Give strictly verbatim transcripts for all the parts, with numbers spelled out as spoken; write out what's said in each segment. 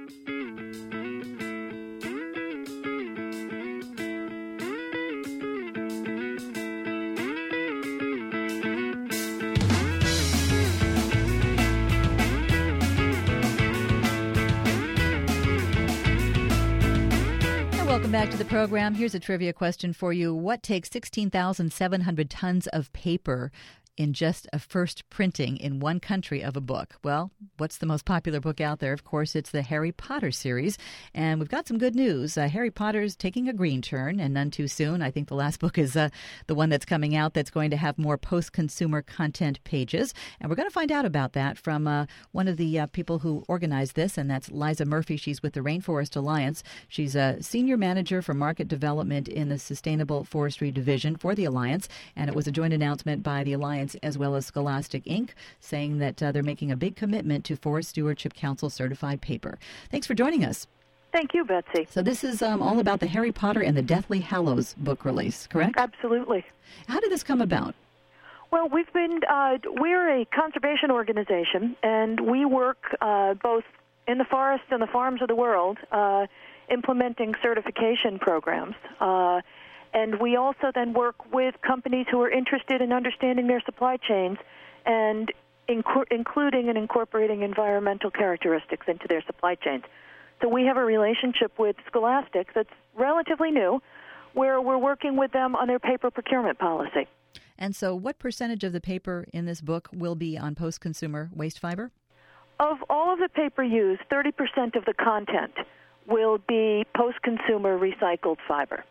Welcome back to the program. Here's a trivia question for you. What takes sixteen thousand seven hundred tons of paper in just a first printing in one country of a book? Well, what's the most popular book out there? Of course, it's the Harry Potter series. And we've got some good news. Uh, Harry Potter's taking a green turn, and none too soon. I think the last book is uh, the one that's coming out that's going to have more post-consumer content pages. And we're going to find out about that from uh, one of the uh, people who organized this, and that's Liza Murphy. She's with the Rainforest Alliance. She's a senior manager for market development in the Sustainable Forestry Division for the Alliance. And it was a joint announcement by the Alliance as well as Scholastic Incorporated, saying that uh, they're making a big commitment to Forest Stewardship Council certified paper. Thanks for joining us. Thank you, Betsy. So this is um, all about the Harry Potter and the Deathly Hallows book release, correct? Absolutely. How did this come about? Well, we've been, uh, we're a conservation organization, and we work uh, both in the forests and the farms of the world uh, implementing certification programs. Uh, And we also then work with companies who are interested in understanding their supply chains and inc- including and incorporating environmental characteristics into their supply chains. So we have a relationship with Scholastic that's relatively new, where we're working with them on their paper procurement policy. And so what percentage of the paper in this book will be on post-consumer waste fiber? Of all of the paper used, thirty percent of the content will be post-consumer recycled fiber.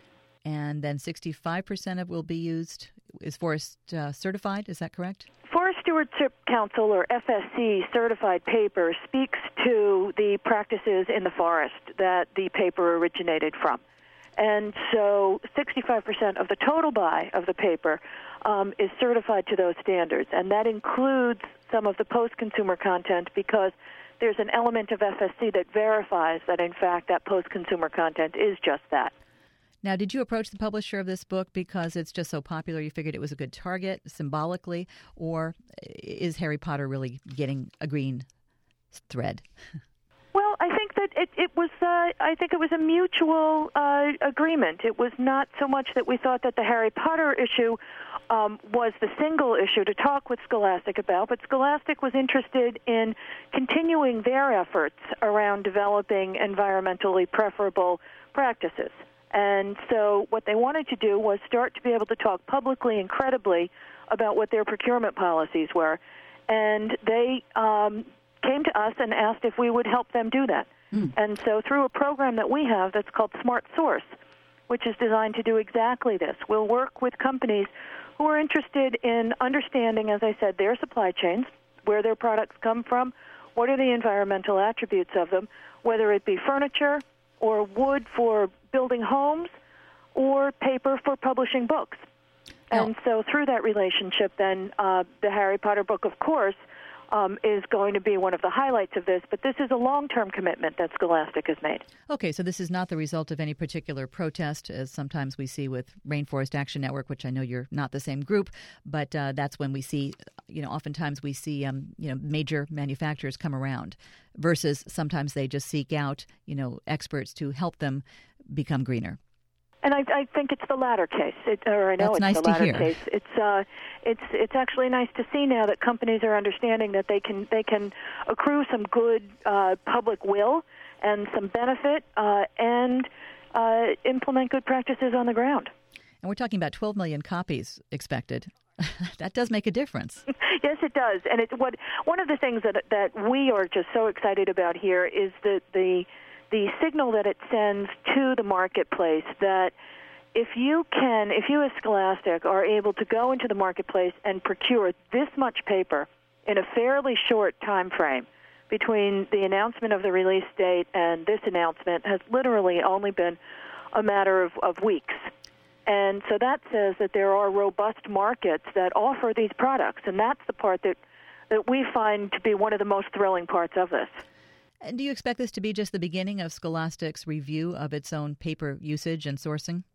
And then sixty-five percent of will be used, is forest uh, certified, is that correct? Forest Stewardship Council, or F S C, certified paper speaks to the practices in the forest that the paper originated from. And so sixty-five percent of the total buy of the paper um, is certified to those standards. And that includes some of the post-consumer content because there's an element of F S C that verifies that, in fact, that post-consumer content is just that. Now, did you approach the publisher of this book because it's just so popular you figured it was a good target symbolically, or is Harry Potter really getting a green thread? Well, I think that it, it was. Uh, I think it was a mutual uh, agreement. It was not so much that we thought that the Harry Potter issue um, was the single issue to talk with Scholastic about, but Scholastic was interested in continuing their efforts around developing environmentally preferable practices. And so what they wanted to do was start to be able to talk publicly and credibly about what their procurement policies were. And they um, came to us and asked if we would help them do that. Mm. And so through a program that we have that's called Smart Source, which is designed to do exactly this, we'll work with companies who are interested in understanding, as I said, their supply chains, where their products come from, what are the environmental attributes of them, whether it be furniture or wood for building homes, or paper for publishing books. Oh. And so through that relationship, then, uh, the Harry Potter book, of course, um, is going to be one of the highlights of this, but this is a long-term commitment that Scholastic has made. Okay, so this is not the result of any particular protest, as sometimes we see with Rainforest Action Network, which I know you're not the same group, but uh, that's when we see, you know, oftentimes we see, um, you know, major manufacturers come around, versus sometimes they just seek out, you know, experts to help them become greener. And I, I think it's the latter case, it, or I know That's it's nice the to latter hear. case. It's uh, it's it's actually nice to see now that companies are understanding that they can they can accrue some good uh, public will and some benefit, uh, and uh, implement good practices on the ground. And we're talking about twelve million copies expected. That does make a difference. Yes, it does. And it's what one of the things that that we are just so excited about here is that the the signal that it sends to the marketplace that if you can, if you as Scholastic are able to go into the marketplace and procure this much paper in a fairly short time frame between the announcement of the release date and this announcement has literally only been a matter of, of weeks. And so that says that there are robust markets that offer these products, and that's the part that, that we find to be one of the most thrilling parts of this. And do you expect this to be just the beginning of Scholastic's review of its own paper usage and sourcing?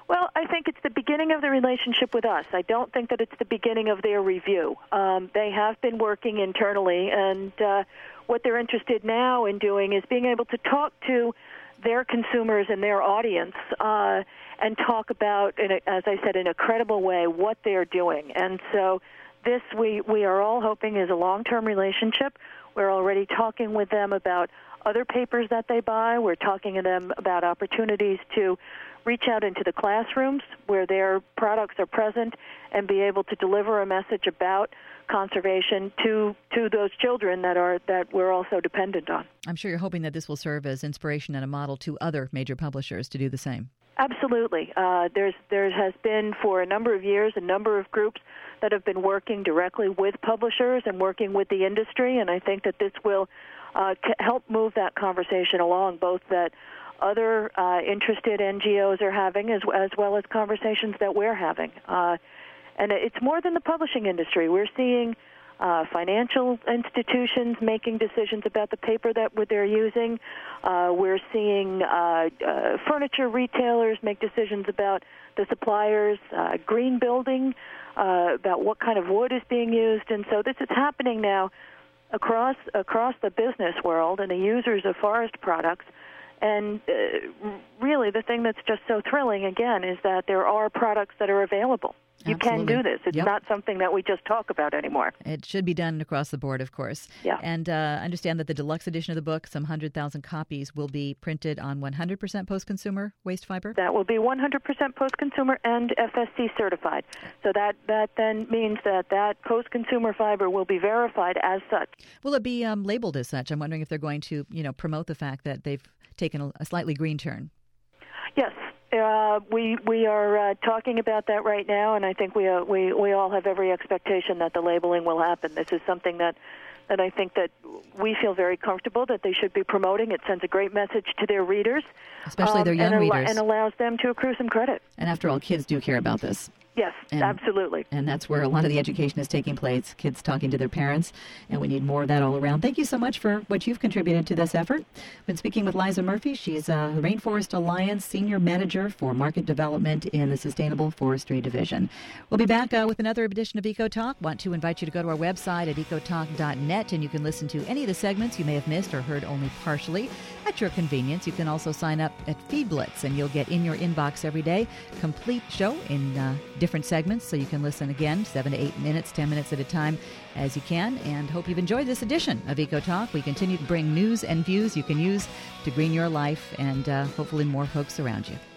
Well, I think it's the beginning of the relationship with us. I don't think that it's the beginning of their review. Um, they have been working internally, and uh, what they're interested now in doing is being able to talk to their consumers and their audience uh, and talk about, in a, as I said, in a credible way, what they're doing. And so this, we, we are all hoping, is a long-term relationship. We're already talking with them about other papers that they buy. We're talking to them about opportunities to reach out into the classrooms where their products are present and be able to deliver a message about conservation to to those children that are that we're also dependent on. I'm sure you're hoping that this will serve as inspiration and a model to other major publishers to do the same. Absolutely. Uh, there's there has been for a number of years a number of groups that have been working directly with publishers and working with the industry, and I think that this will uh, c- help move that conversation along, both that other uh, interested N G Os are having as, as well as conversations that we're having. Uh, and it's more than the publishing industry. We're seeing uh, financial institutions making decisions about the paper that they're using. Uh, we're seeing uh, uh, furniture retailers make decisions about the suppliers, uh, green building, uh, about what kind of wood is being used. And so this is happening now across across the business world and the users of forest products. And uh, really the thing that's just so thrilling, again, is that there are products that are available. You Absolutely. can do this. It's Yep. not something that we just talk about anymore. It should be done across the board, of course. Yeah. And uh, I understand that the deluxe edition of the book, some one hundred thousand copies, will be printed on one hundred percent post-consumer waste fiber? That will be one hundred percent post-consumer and F S C certified. So that, that then means that that post-consumer fiber will be verified as such. Will it be um, labeled as such? I'm wondering if they're going to, you know, promote the fact that they've taken a, a slightly green turn. Yes. Uh, we we are uh, talking about that right now, and I think we uh, we we all have every expectation that the labeling will happen. This is something that that I think that we feel very comfortable that they should be promoting. It sends a great message to their readers, especially um, their young and al- readers, and allows them to accrue some credit. And after all, kids do care about this. Yes, And, absolutely. And that's where a lot of the education is taking place, kids talking to their parents, and we need more of that all around. Thank you so much for what you've contributed to this effort. I've been speaking with Liza Murphy. She's a Rainforest Alliance Senior Manager for Market Development in the Sustainable Forestry Division. We'll be back uh, with another edition of Eco Talk. Want to invite you to go to our website at ecotalk dot net, and you can listen to any of the segments you may have missed or heard only partially at your convenience. You can also sign up at FeedBlitz, and you'll get in your inbox every day complete show in uh, different segments, so you can listen again, seven to eight minutes, ten minutes at a time as you can. And hope you've enjoyed this edition of Eco Talk. We continue to bring news and views you can use to green your life and uh, hopefully more folks around you.